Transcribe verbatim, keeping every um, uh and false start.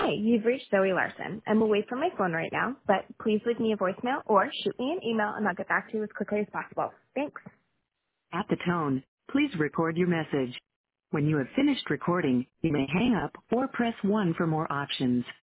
Hi, you've reached Zoe Larson. I'm away from my phone right now, but please leave me a voicemail or shoot me an email and I'll get back to you as quickly as possible. Thanks. At the tone, please record your message. When you have finished recording, you may hang up or press one for more options.